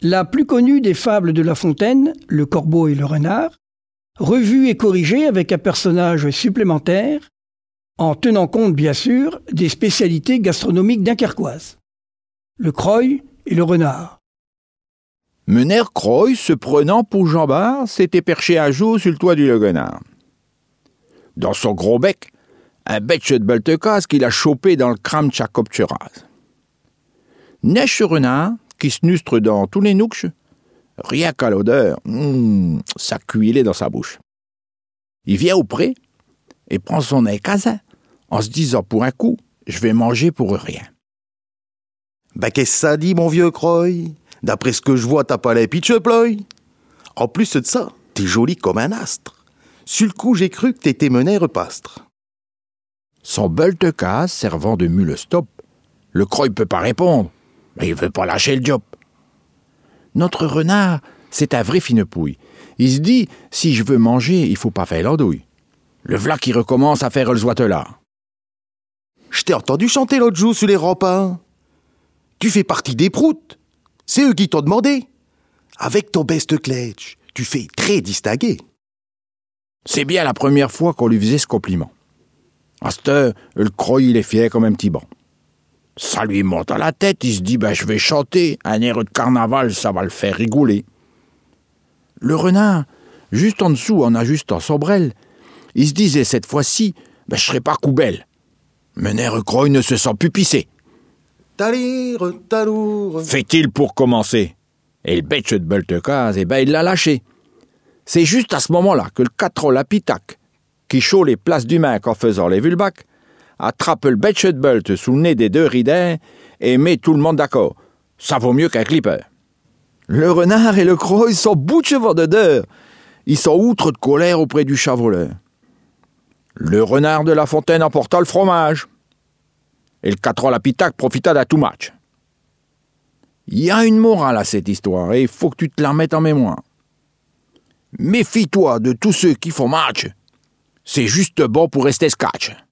La plus connue des fables de La Fontaine, Le Corbeau et le Renard, revue et corrigée avec un personnage supplémentaire, en tenant compte bien sûr des spécialités gastronomiques dunkerquoises. Le croy et le renard. Mener Croy, se prenant pour Jean-Bart, s'était perché un jour sur le toit du Leguenard. Dans son gros bec, un bêche de beltecase qu'il a chopé dans le crâne de sa copturase. Neige renard, qui se nustre dans tous les nouches, rien qu'à l'odeur, ça cuilait dans sa bouche. Il vient au pré et prend son nez casin, en se disant pour un coup, je vais manger pour rien. Qu'est-ce que ça dit, mon vieux Croy? D'après ce que je vois, t'as pas les pitcheploy. En plus de ça, t'es joli comme un astre. Sur le coup, j'ai cru que t'étais meneur pastre. Son beltecase servant de mule stop, le Croy peut pas répondre, mais il veut pas lâcher le job. Notre renard, c'est un vrai finepouille. Il se dit, si je veux manger, il faut pas faire l'andouille. Le v'là qui recommence à faire le zoitelard. Je t'ai entendu chanter l'autre jour sur les remparts. Tu fais partie des proutes. C'est eux qui t'ont demandé. Avec ton best cletch, tu fais très distingué. C'est bien la première fois qu'on lui faisait ce compliment. À cette heure, le Croy, il est fier comme un petit banc. Ça lui monte à la tête, il se dit, je vais chanter, un air de carnaval, ça va le faire rigoler. Le renard, juste en dessous, en ajustant son brel, il se disait cette fois-ci, je serai pas coubelle. Mais Nère Croy ne se sent plus pisser. Talire, talour. Fait-il pour commencer. Et le bêche de beltecase, il l'a lâché. C'est juste à ce moment-là que le catrol à pitac, qui chaud les places du mec en faisant les vulbacs, attrape le bêche de belt sous le nez des deux ridins et met tout le monde d'accord. Ça vaut mieux qu'un clipper. Le renard et le Croy sont bouche-vent de deur. Ils sont outre de colère auprès du chat voleur. Le renard de La Fontaine emporta le fromage. Et le catrol à pitac profita d'un tout match. Il y a une morale à cette histoire et il faut que tu te la mettes en mémoire. Méfie-toi de tous ceux qui font match. C'est juste bon pour rester scotch.